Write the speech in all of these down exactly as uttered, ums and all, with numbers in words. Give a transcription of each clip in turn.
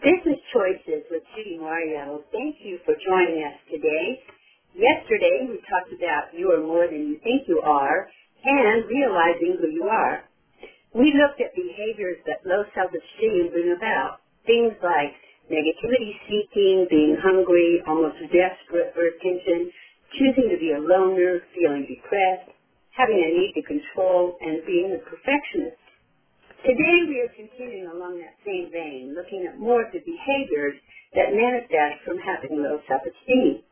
Business Choices with Judy Mario. Thank you for joining us today. Yesterday we talked about you are more than you think you are and realizing who you are. We looked at behaviors that low self-esteem bring about. Things like negativity seeking, being hungry, almost desperate for attention, choosing to be a loner, feeling depressed, having a need to control, and being a perfectionist. Today we are continuing along that same vein, looking at more of the behaviors that manifest from having low self-esteem.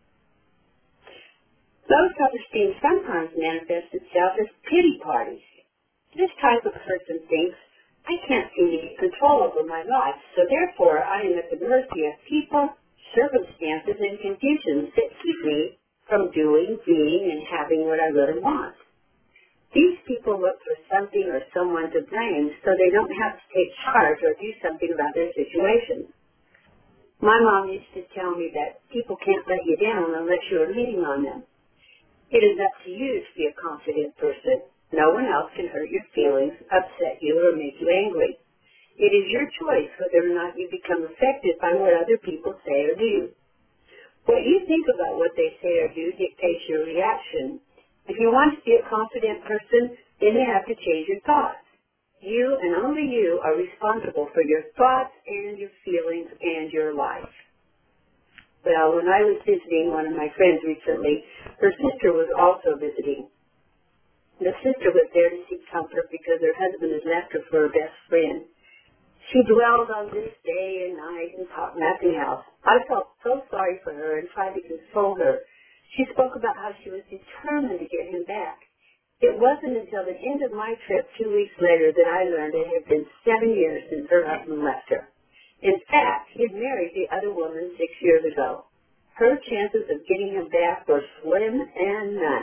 Low self-esteem sometimes manifests itself as pity parties. This type of person thinks, I can't seem to get control over my life, so therefore I am at the mercy of people, circumstances, and conditions that keep me from doing, being, and having what I really want. These people look for something or someone to blame so they don't have to take charge or do something about their situation. My mom used to tell me that people can't let you down unless you are leaning on them. It is up to you to be a confident person. No one else can hurt your feelings, upset you, or make you angry. It is your choice whether or not you become affected by what other people say or do. What you think about what they say or do dictates your reaction. If you want to be a confident person, then you have to change your thoughts. You and only you are responsible for your thoughts and your feelings and your life. Well, when I was visiting one of my friends recently, her sister was also visiting. The sister was there to seek comfort because her husband had left her for her best friend. She dwelled on this day and night and talked nothing else. I felt so sorry for her and tried to console her. She spoke about how she was determined to get him back. It wasn't until the end of my trip two weeks later that I learned it had been seven years since her husband left her. In fact, he had married the other woman six years ago. Her chances of getting him back were slim and none.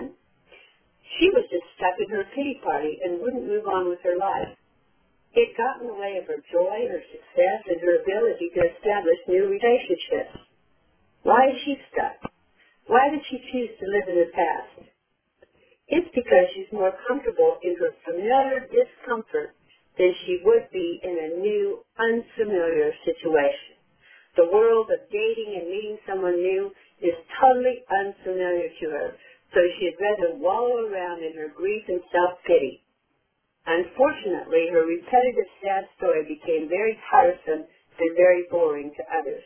She was just stuck in her pity party and wouldn't move on with her life. It got in the way of her joy, her success, and her ability to establish new relationships. Why is she stuck? Why did she choose to live in the past? It's because she's more comfortable in her familiar discomfort than she would be in a new, unfamiliar situation. The world of dating and meeting someone new is totally unfamiliar to her, so she'd rather wallow around in her grief and self-pity. Unfortunately, her repetitive sad story became very tiresome and very boring to others.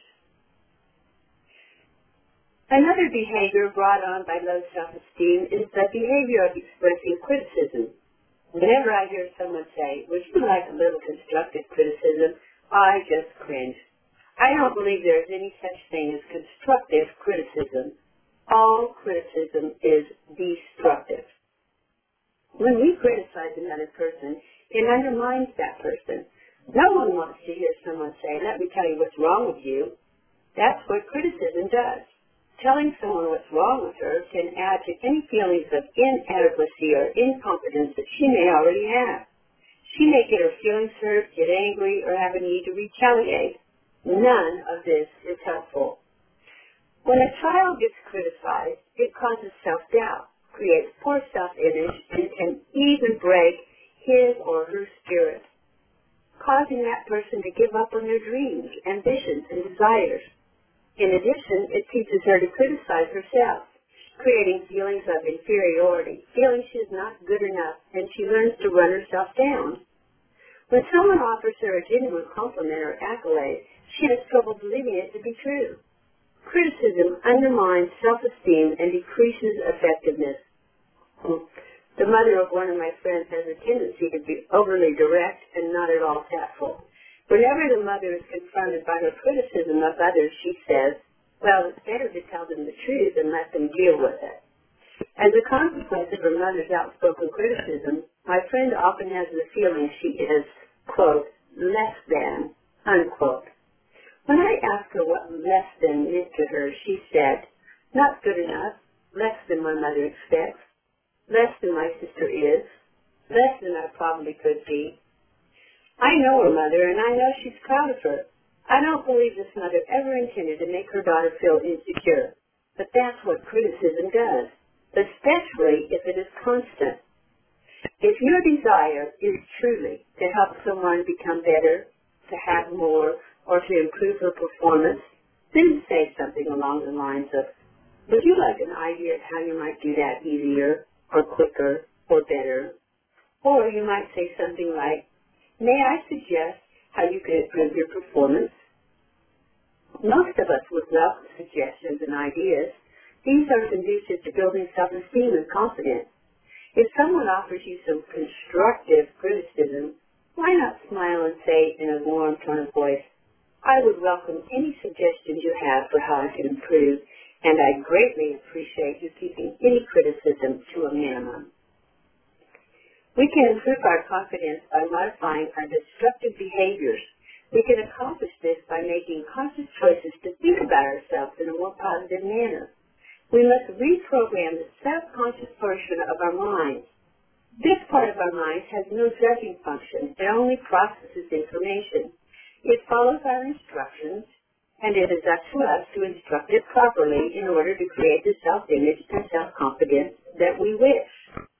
Another behavior brought on by low self-esteem is the behavior of expressing criticism. Whenever I hear someone say, would you like a little constructive criticism, I just cringe. I don't believe there is any such thing as constructive criticism. All criticism is destructive. When we criticize another person, it undermines that person. No one wants to hear someone say, let me tell you what's wrong with you. That's what criticism does. Telling someone what's wrong with her can add to any feelings of inadequacy or incompetence that she may already have. She may get her feelings hurt, get angry, or have a need to retaliate. None of this is helpful. When a child gets criticized, it causes self-doubt, creates poor self-image, and can even break his or her spirit, causing that person to give up on their dreams, ambitions, and desires. In addition, it teaches her to criticize herself, creating feelings of inferiority, feeling she is not good enough, and she learns to run herself down. When someone offers her a genuine compliment or accolade, she has trouble believing it to be true. Criticism undermines self-esteem and decreases effectiveness. The mother of one of my friends has a tendency to be overly direct and not at all tactful. Whenever the mother is confronted by her criticism of others, she says, well, it's better to tell them the truth and let them deal with it. As a consequence of her mother's outspoken criticism, my friend often has the feeling she is, quote, less than, unquote. When I asked her what less than meant to her, she said, not good enough, less than my mother expects, less than my sister is, less than I probably could be. I know her mother, and I know she's proud of her. I don't believe this mother ever intended to make her daughter feel insecure. But that's what criticism does, especially if it is constant. If your desire is truly to help someone become better, to have more, or to improve her performance, then say something along the lines of, would you like an idea of how you might do that easier or quicker or better? Or you might say something like, may I suggest how you could improve your performance? Most of us would welcome suggestions and ideas. These are conducive to building self-esteem and confidence. If someone offers you some constructive criticism, why not smile and say in a warm tone of voice, I would welcome any suggestions you have for how I can improve, and I greatly appreciate you keeping any criticism to a minimum. We can improve our confidence by modifying our destructive behaviors. We can accomplish this by making conscious choices to think about ourselves in a more positive manner. We must reprogram the subconscious portion of our minds. This part of our mind has no judging function. It only processes information. It follows our instructions, and it is up to us to instruct it properly in order to create the self-image and self-confidence that we wish.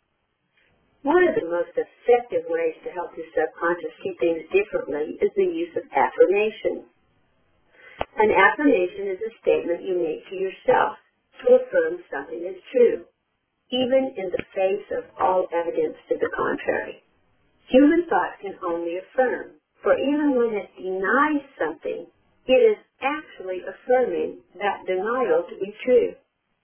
One of the most effective ways to help your subconscious see things differently is the use of affirmations. An affirmation is a statement you make to yourself to affirm something is true, even in the face of all evidence to the contrary. Human thought can only affirm, for even when it denies something, it is actually affirming that denial to be true.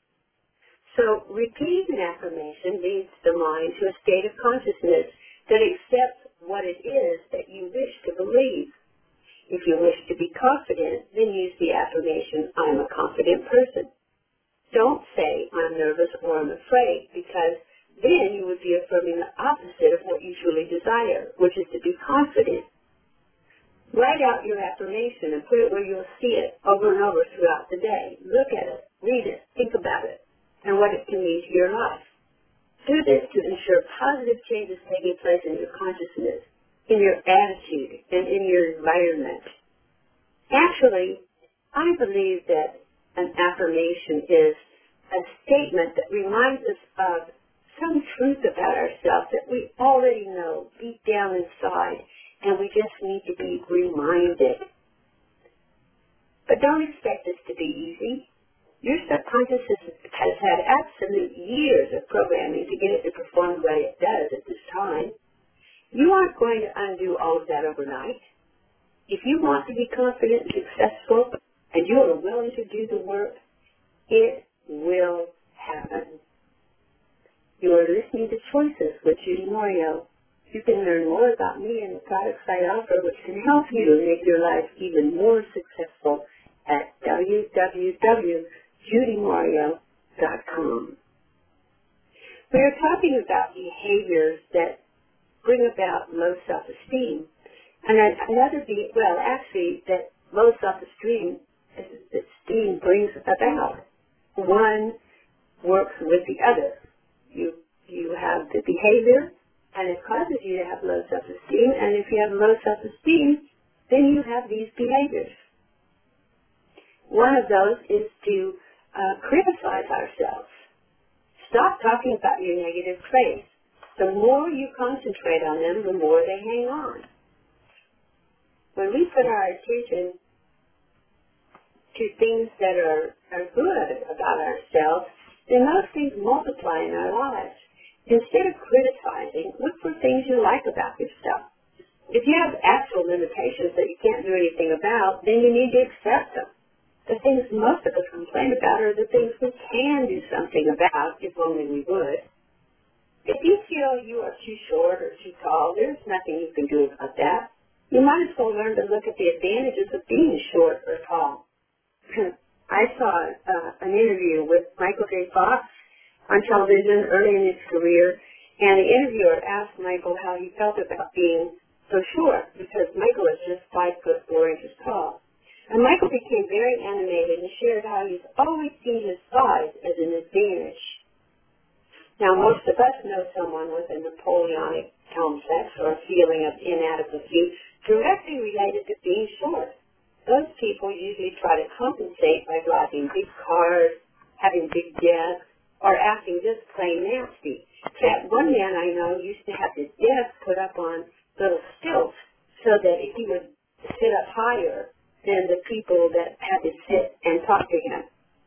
So, repeating an affirmation leads the mind to a state of consciousness that accepts what it is that you wish to believe. If you wish to be confident, then use the affirmation, I'm a confident person. Don't say, I'm nervous or I'm afraid, because then you would be affirming the opposite of what you truly desire, which is to be confident. Write out your affirmation and put it where you'll see it over and over throughout the day. Look at it, read it, think about it, and what it can mean to your life. Do this to ensure positive changes taking place in your consciousness, in your attitude, and in your environment. Actually, I believe that an affirmation is a statement that reminds us of some truth about ourselves that we already know deep down inside, and we just need to be reminded. But don't expect this to be easy. Your subconscious has had absolute years of programming to get it to perform the way it does at this time. You aren't going to undo all of that overnight. If you want to be confident and successful, and you are willing to do the work, it will happen. You are listening to Choices with Judy Morio. You can learn more about me and the products I offer, which can help you to make your life even more successful at w w w dot judy morio dot com. We are talking about behaviors that bring about low self-esteem. And another, be, well, actually, that low self-esteem esteem brings about. One works with the other. You, you have the behavior, and it causes you to have low self-esteem, and if you have low self-esteem, then you have these behaviors. One of those is to uh, criticize ourselves. Stop talking about your negative traits. The more you concentrate on them, the more they hang on. When we put our attention to things that are, are good about ourselves, then those things multiply in our lives. Instead of criticizing, look for things you like about yourself. If you have actual limitations that you can't do anything about, then you need to accept them. The things most of us complain about are the things we can do something about, if only we would. If you feel you are too short or too tall, there's nothing you can do about that. You might as well learn to look at the advantages of being short or tall. I saw uh, an interview with Michael J. Fox on television early in his career, and the interviewer asked Michael how he felt about being so short, because Michael is just five foot four inches tall. And Michael became very animated and shared how he's always seen his size as an advantage. Now, most of us know someone with a Napoleonic complex or a feeling of inadequacy directly related to being short. Those people usually try to compensate by driving big cars, having big desks, or acting just plain nasty. That one man I know used to have his desk put up on little stilts so that he would sit up higher than the people that had to sit and talk to him.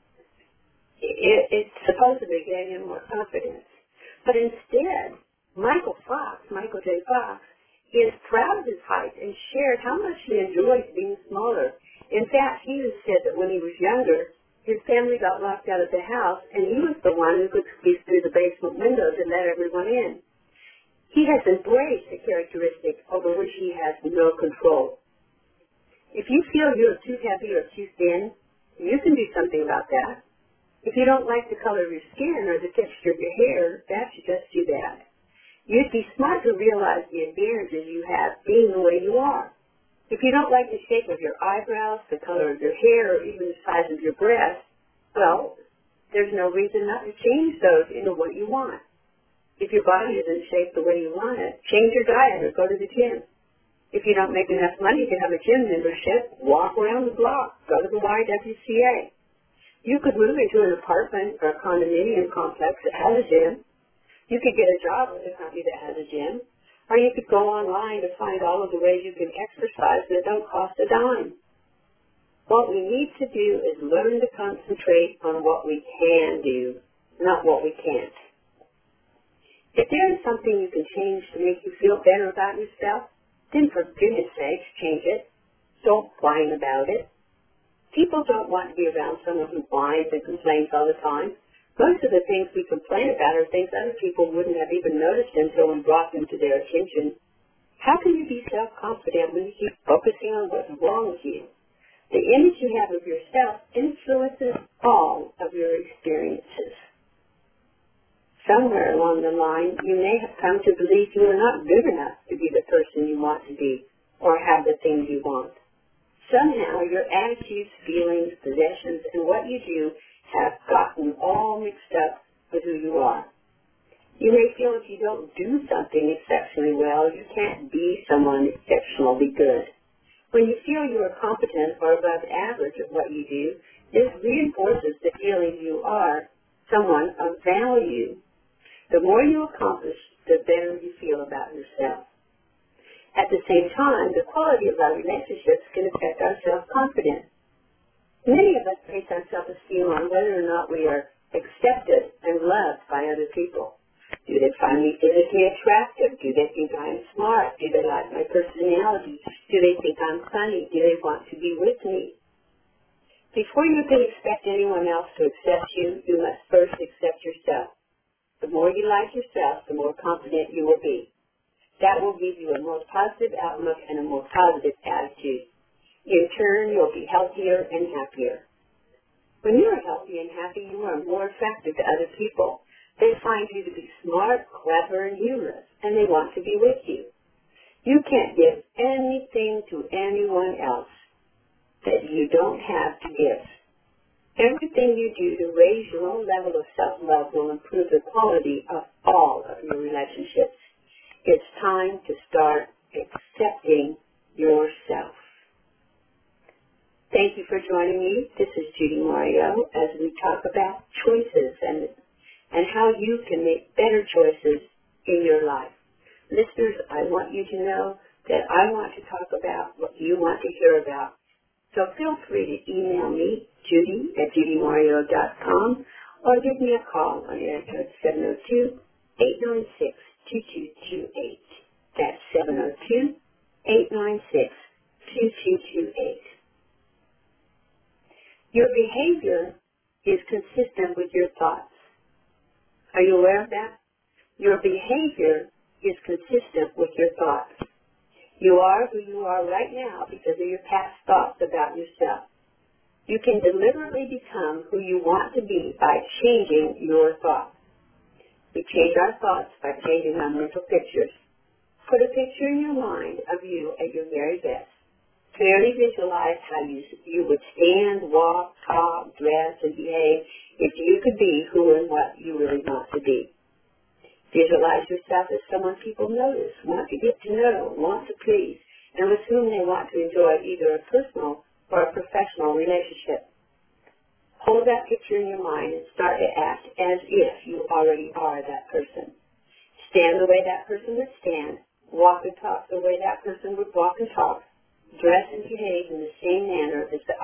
It, it supposedly gave him more confidence. But instead, Michael Fox, Michael J. Fox, is proud of his height and shared how much he enjoys being smaller. In fact, he has said that when he was younger, his family got locked out of the house, and he was the one who could squeeze through the basement window to let everyone in. He has embraced a characteristic over which he has no control. If you feel you're too heavy or too thin, you can do something about that. If you don't like the color of your skin or the texture of your hair, that's just too bad. You'd be smart to realize the advantages you have being the way you are. If you don't like the shape of your eyebrows, the color of your hair, or even the size of your breasts, well, there's no reason not to change those into what you want. If your body isn't shaped the way you want it, change your diet or go to the gym. If you don't make enough money to have a gym membership, walk around the block, go to the Y W C A. You could move into an apartment or a condominium complex that has a gym. You could get a job with a company that has a gym. Or you could go online to find all of the ways you can exercise that don't cost a dime. What we need to do is learn to concentrate on what we can do, not what we can't. If there is something you can change to make you feel better about yourself, then for goodness sakes, change it. Don't whine about it. People don't want to be around someone who whines and complains all the time. Most of the things we complain about are things other people wouldn't have even noticed until we brought them to their attention. How can you be self-confident when you keep focusing on what's wrong with you? The image you have of yourself influences all of your experiences. Somewhere along the line, you may have come to believe you are not good enough to be the person you want to be or have the things you want. Somehow, your attitudes, feelings, possessions, and what you do have gotten all mixed up with who you are. You may feel if you don't do something exceptionally well, you can't be someone exceptionally good. When you feel you are competent or above average at what you do, this reinforces the feeling you are someone of value. The more you accomplish, the better you feel about yourself. At the same time, the quality of our relationships can affect our self-confidence. Many of us base our self-esteem on whether or not we are accepted and loved by other people. Do they find me physically attractive? Do they think I'm smart? Do they like my personality? Do they think I'm funny? Do they want to be with me? Before you can expect anyone else to accept you, you must first accept yourself. The more you like yourself, the more confident you will be. That will give you a more positive outlook and a more positive attitude. In turn, you'll be healthier and happier. When you are healthy and happy, you are more attractive to other people. They find you to be smart, clever, and humorous, and they want to be with you. You can't give anything to anyone else that you don't have to give. Everything you do to raise your own level of self-love will improve the quality of all of your relationships. It's time to start accepting yourself. Thank you for joining me. This is Judy Mario as we talk about choices and, and how you can make better choices in your life. Listeners, I want you to know that I want to talk about what you want to hear about. So feel free to email me, Judy at judy mario dot com, or give me a call on area code seven oh two, eight nine six, two two two eight. That's seven oh two, eight nine six, two two two eight. Your behavior is consistent with your thoughts. Are you aware of that? Your behavior is consistent with your thoughts. You are who you are right now because of your past thoughts about yourself. You can deliberately become who you want to be by changing your thoughts. We change our thoughts by changing our mental pictures. Put a picture in your mind of you at your very best. Clearly visualize how you, you would stand, walk, talk, dress, and behave if you could be who and what you really want to be. Visualize yourself as someone people notice, want to get to know, want to please, and with whom they want to enjoy either a personal or a professional relationship. Hold that picture in your mind and start to act as if you already are that person. Stand the way that person would stand, walk and talk the way that person would walk and talk, dress and behave in the same manner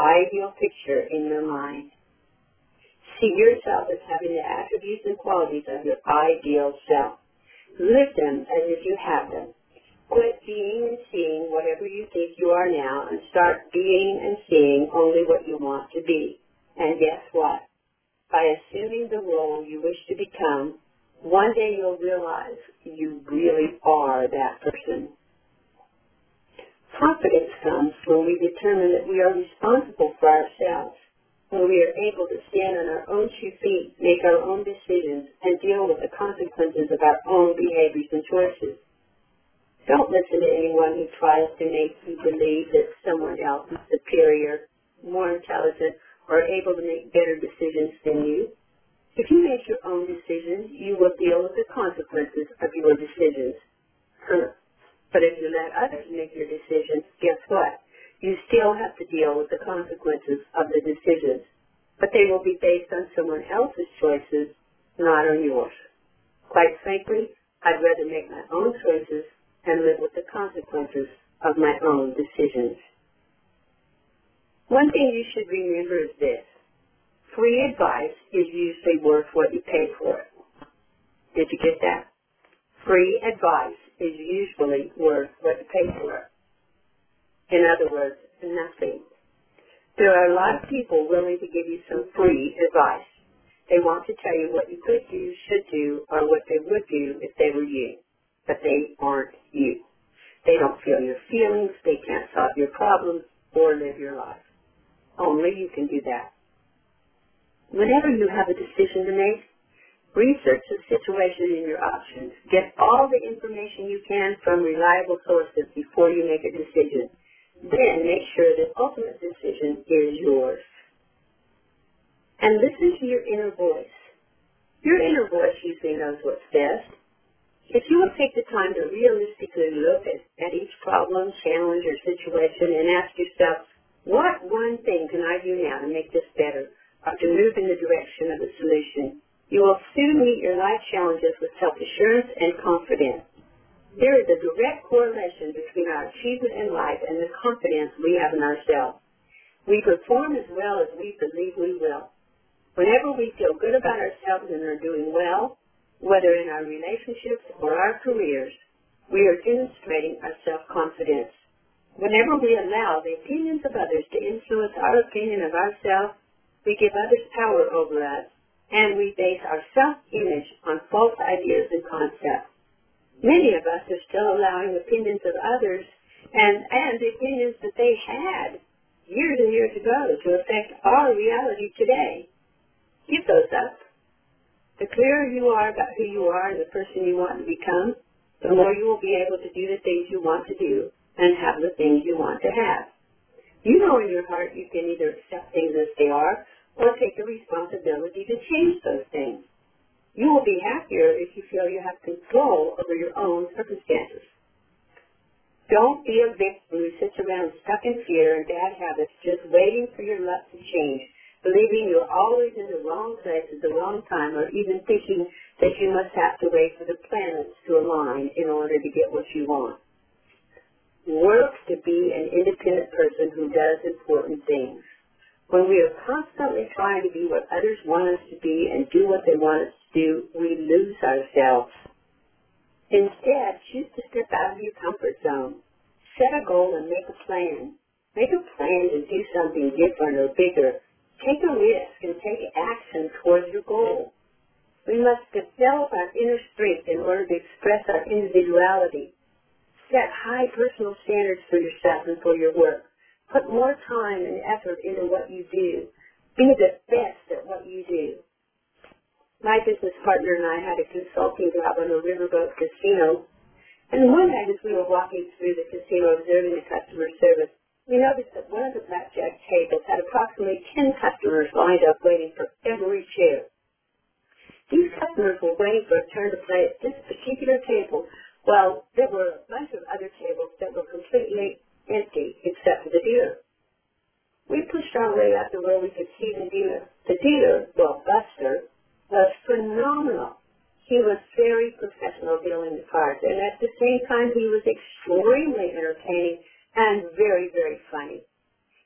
ideal picture in your mind. See yourself as having the attributes and qualities of your ideal self. Live them as if you have them. Quit being and seeing whatever you think you are now and start being and seeing only what you want to be. And guess what? By assuming the role you wish to become, one day you'll realize you really are that person. Confidence comes when we determine that we are responsible for ourselves, when we are able to stand on our own two feet, make our own decisions, and deal with the consequences of our own behaviors and choices. Don't listen to anyone who tries to make you believe that someone else is superior, more intelligent, or able to make better decisions than you. If you make your own decisions, you will deal with the consequences of your decisions. But if you let others make your decisions, guess what? You still have to deal with the consequences of the decisions. But they will be based on someone else's choices, not on yours. Quite frankly, I'd rather make my own choices and live with the consequences of my own decisions. One thing you should remember is this. Free advice is usually worth what you pay for it. Did you get that? Free advice is usually worth what you pay for it. In other words, nothing. There are a lot of people willing to give you some free advice. They want to tell you what you could do, should do, or what they would do if they were you. But they aren't you. They don't feel your feelings, they can't solve your problems, or live your life. Only you can do that. Whenever you have a decision to make, research the situation and your options. Get all the information you can from reliable sources before you make a decision. Then make sure the ultimate decision is yours. And listen to your inner voice. Your inner voice usually knows what's best. If you will take the time to realistically look at, at each problem, challenge, or situation and ask yourself, what one thing can I do now to make this better or to move in the direction of the solution? You will soon meet your life challenges with self-assurance and confidence. There is a direct correlation between our achievement in life and the confidence we have in ourselves. We perform as well as we believe we will. Whenever we feel good about ourselves and are doing well, whether in our relationships or our careers, we are demonstrating our self-confidence. Whenever we allow the opinions of others to influence our opinion of ourselves, we give others power over us, and we base our self-image on false ideas and concepts. Many of us are still allowing opinions of others and, and the opinions that they had years and years ago to affect our reality today. Give those up. The clearer you are about who you are and the person you want to become, the more you will be able to do the things you want to do and have the things you want to have. You know in your heart you can either accept things as they are or take the responsibility to change those things. You will be happier if you feel you have control over your own circumstances. Don't be a victim who sits around stuck in fear and bad habits just waiting for your luck to change, believing you're always in the wrong place at the wrong time, or even thinking that you must have to wait for the planets to align in order to get what you want. Work to be an independent person who does important things. When we are constantly trying to be what others want us to be and do what they want us to do, we lose ourselves. Instead, choose to step out of your comfort zone. Set a goal and make a plan. Make a plan to do something different or bigger. Take a risk and take action towards your goal. We must develop our inner strength in order to express our individuality. Set high personal standards for yourself and for your work. Put more time and effort into what you do. Be the best at what you do. My business partner and I had a consulting job on a riverboat casino, and one night as we were walking through the casino observing the customer service, we noticed that one of the blackjack tables had approximately ten customers lined up waiting for every chair. These customers were waiting for a turn to play at this particular table, while there were a bunch of other tables that were completely empty except for the dealer. We pushed our way up to where we could see the dealer. The dealer, well, Buster, was phenomenal. He was very professional dealing the cards, and at the same time he was extremely entertaining and very, very funny.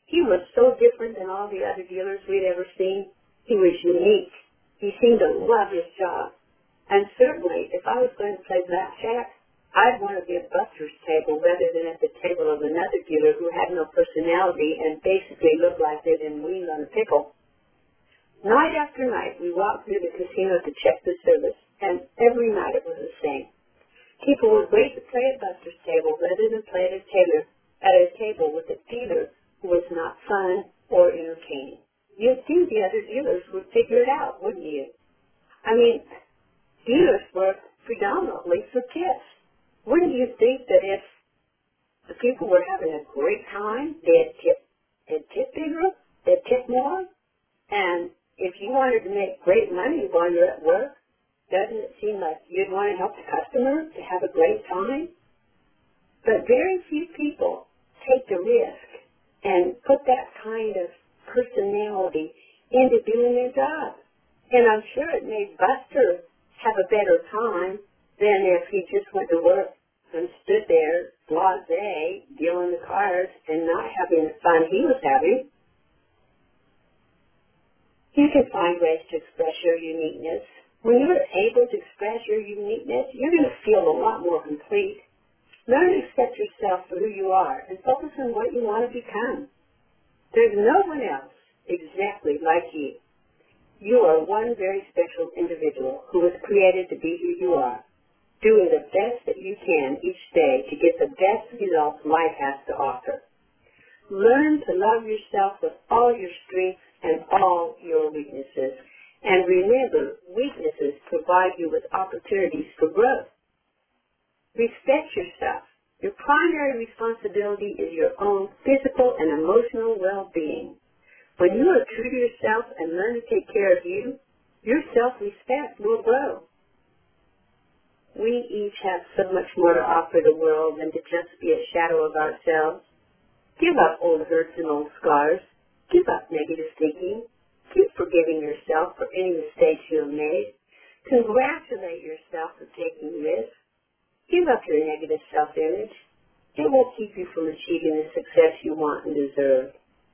He was so different than all the other dealers we'd ever seen. He was unique. He seemed to love his job. And certainly, if I was going to play blackjack, I'd want to be at Buster's table rather than at the table of another dealer who had no personality and basically looked like they'd been weaned on a pickle. Night after night, we walked through the casino to check the service, and every night it was the same. People would wait to play at Buster's table rather than play at a tailor, at a table with a dealer who was not fun or entertaining. You'd think the other dealers would figure it out, wouldn't you? I mean, dealers were predominantly for tips. Wouldn't you think that if the people were having a great time, they'd tip, they'd tip bigger, they'd tip more? And if you wanted to make great money while you're at work, doesn't it seem like you'd want to help the customer to have a great time? But very few people take the risk and put that kind of personality into doing their job. And I'm sure it made Buster have a better time than if he just went to work and stood there, blasé, dealing the cards and not having the fun he was having. You can find ways to express your uniqueness. When you're able to express your uniqueness, you're going to feel a lot more complete. Learn to accept yourself for who you are and focus on what you want to become. There's no one else exactly like you. You are one very special individual who was created to be who you are, doing the best that you can each day to get the best results life has to offer. Learn to love yourself with all your strengths and all your weaknesses. And remember, weaknesses provide you with opportunities for growth. Respect yourself. Your primary responsibility is your own physical and emotional well-being. When you are true to yourself and learn to take care of you, your self-respect will grow. We each have so much more to offer the world than to just be a shadow of ourselves. Give up old hurts and old scars. Give up negative thinking. Keep forgiving yourself for any mistakes you have made. Congratulate yourself for taking risks. Give up your negative self-image. It will keep you from achieving the success you want and deserve.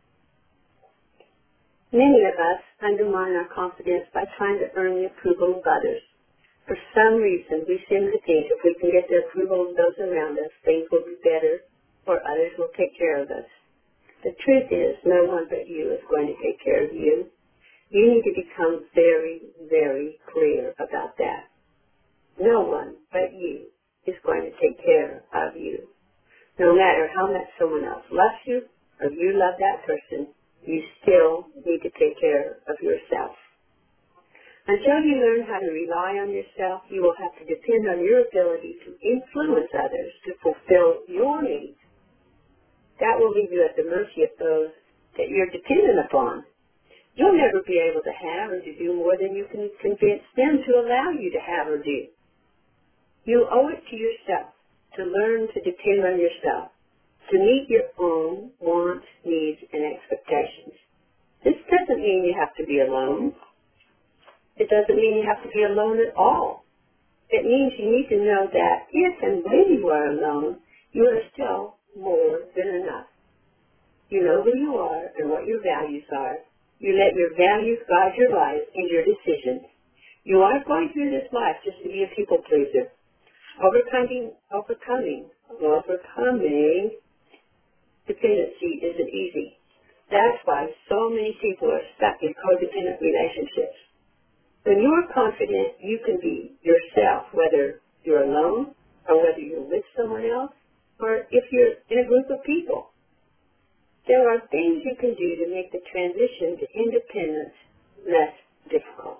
Many of us undermine our confidence by trying to earn the approval of others. For some reason, we seem to think if we can get the approval of those around us, things will be better, or others will take care of us. The truth is, no one but you is going to take care of you. You need to become very, very clear about that. No one but you is going to take care of you. No matter how much someone else loves you, or you love that person, you still need to take care of yourself. Until you learn how to rely on yourself, you will have to depend on your ability to influence others to fulfill your needs. That will leave you at the mercy of those that you're dependent upon. You'll never be able to have or to do more than you can convince them to allow you to have or do. You owe it to yourself to learn to depend on yourself, to meet your own wants, needs, and expectations. This doesn't mean you have to be alone. It doesn't mean you have to be alone at all. It means you need to know that if and when you are alone, you are still more than enough. You know who you are and what your values are. You let your values guide your life and your decisions. You aren't going through this life just to be a people pleaser. Overcoming, overcoming, overcoming dependency isn't easy. That's why so many people are stuck in codependent relationships. When you are confident, you can be yourself, whether you're alone or whether you're with someone else or if you're in a group of people. There are things you can do to make the transition to independence less difficult.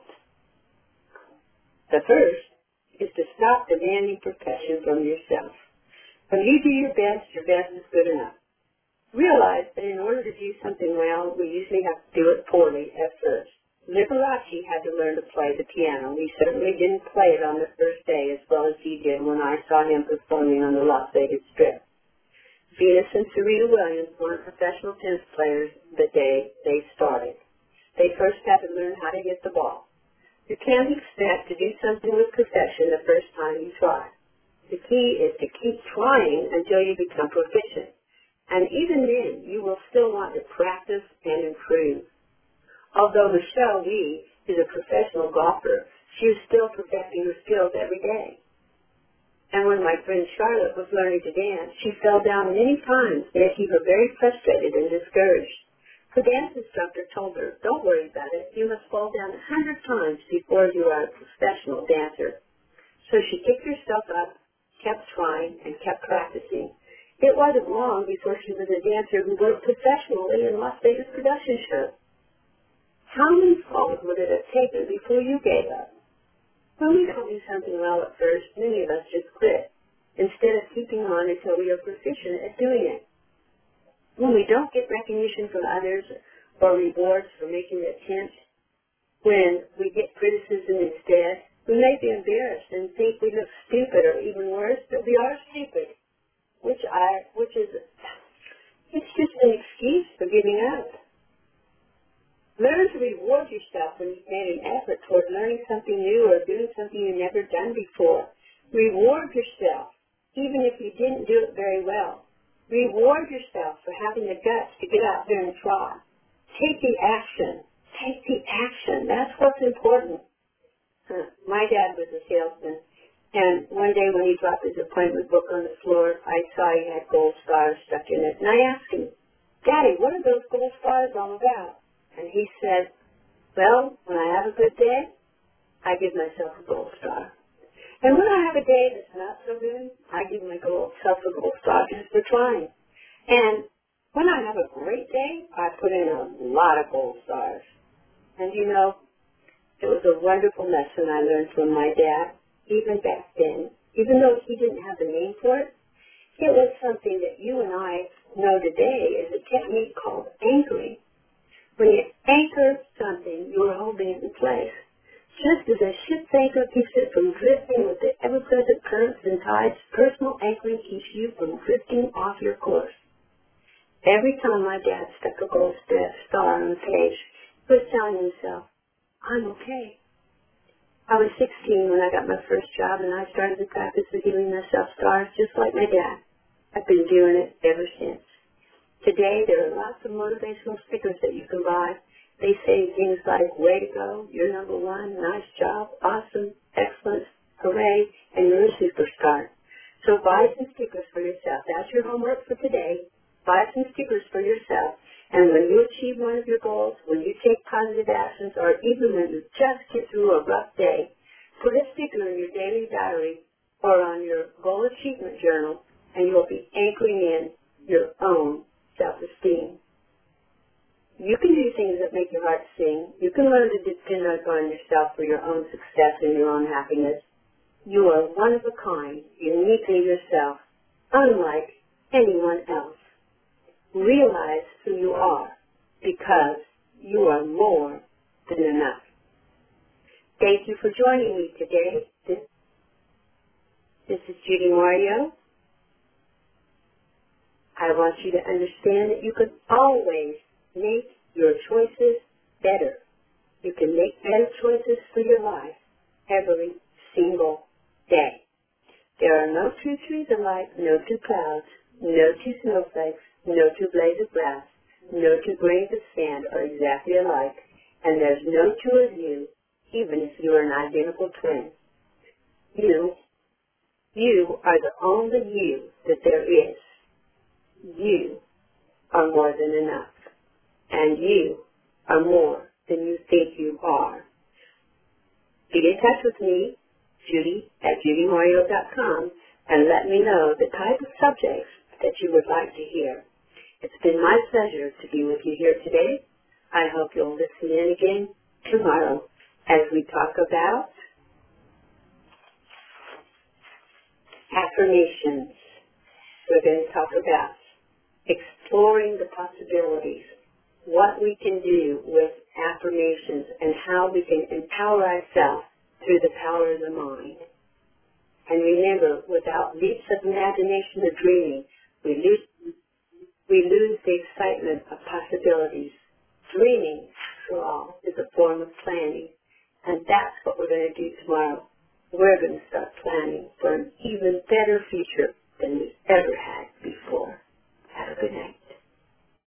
The first is to stop demanding perfection from yourself. When you do your best, your best is good enough. Realize that in order to do something well, we usually have to do it poorly at first. Liberace had to learn to play the piano. He certainly didn't play it on the first day as well as he did when I saw him performing on the Las Vegas Strip. Venus and Serena Williams weren't professional tennis players the day they started. They first had to learn how to hit the ball. You can't expect to do something with perfection the first time you try. The key is to keep trying until you become proficient. And even then, you will still want to practice and improve. Although Michelle Lee is a professional golfer, she is still perfecting her skills every day. And when my friend Charlotte was learning to dance, she fell down many times, making her very frustrated and discouraged. Her dance instructor told her, don't worry about it. You must fall down a hundred times before you are a professional dancer. So she picked herself up, kept trying, and kept practicing. It wasn't long before she was a dancer who worked professionally in Las Vegas production shows. How many falls would it have taken before you gave up? When we don't do something well at first, many of us just quit, instead of keeping on until we are proficient at doing it. When we don't get recognition from others or rewards for making the attempt, when we get criticism instead, we may be embarrassed and think we look stupid, or even worse, that we are stupid, which I, which is, it's just an excuse for giving up. Learn to reward yourself when you've made an effort toward learning something new or doing something you've never done before. Reward yourself, even if you didn't do it very well. Reward yourself for having the guts to get out there and try. Take the action. Take the action. That's what's important. Huh. My dad was a salesman, and one day when he dropped his appointment book on the floor, I saw he had gold stars stuck in it, and I asked him, Daddy, what are those gold stars all about? And he said, well, when I have a good day, I give myself a gold star. And when I have a day that's not so good, I give myself a gold star just for trying. And when I have a great day, I put in a lot of gold stars. And you know, it was a wonderful lesson I learned from my dad, even back then. Even though he didn't have the name for it, it was something that you and I know today is a technique called anchoring. When you anchor something, you are holding it in place. Just as a ship's anchor keeps it from drifting with the ever-present currents and tides, personal anchoring keeps you from drifting off your course. Every time my dad stuck a gold star on the page, he was telling himself, I'm okay. I was sixteen when I got my first job, and I started the practice of giving myself stars just like my dad. I've been doing it ever since. Today, there are lots of motivational stickers that you can buy. They say things like, way to go, you're number one, nice job, awesome, excellent, hooray, and you're a superstar. So buy some stickers for yourself. That's your homework for today. Buy some stickers for yourself. And when you achieve one of your goals, when you take positive actions, or even when you just get through a rough day, put a sticker in your daily diary or on your goal achievement journal, and you'll be anchoring in your own self-esteem. You can do things that make your heart sing. You can learn to depend on yourself for your own success and your own happiness. You are one of a kind, uniquely yourself, unlike anyone else. Realize who you are, because you are more than enough. Thank you for joining me today. This, this is Judy Mario. I want you to understand that you can always make your choices better. You can make better choices for your life every single day. There are no two trees alike, no two clouds, no two snowflakes, no two blades of grass, no two grains of sand are exactly alike, and there's no two of you, even if you are an identical twin. You, you are the only you that there is. You are more than enough, and you are more than you think you are. Get in touch with me, Judy at judy mario dot com, and let me know the type of subjects that you would like to hear. It's been my pleasure to be with you here today. I hope you'll listen in again tomorrow as we talk about affirmations. We're going to talk about exploring the possibilities, what we can do with affirmations, and how we can empower ourselves through the power of the mind. And remember, without leaps of imagination or dreaming, we lose, we lose the excitement of possibilities. Dreaming, after all, is a form of planning, and that's what we're going to do tomorrow. We're going to start planning for an even better future than we've ever had before. Have a good night.